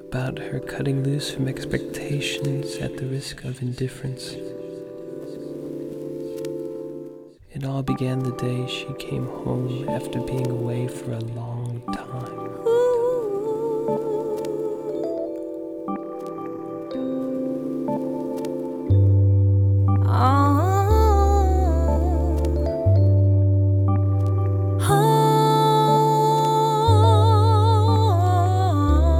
about her cutting loose from expectations at the risk of indifference. It all began the day she came home after being away for a long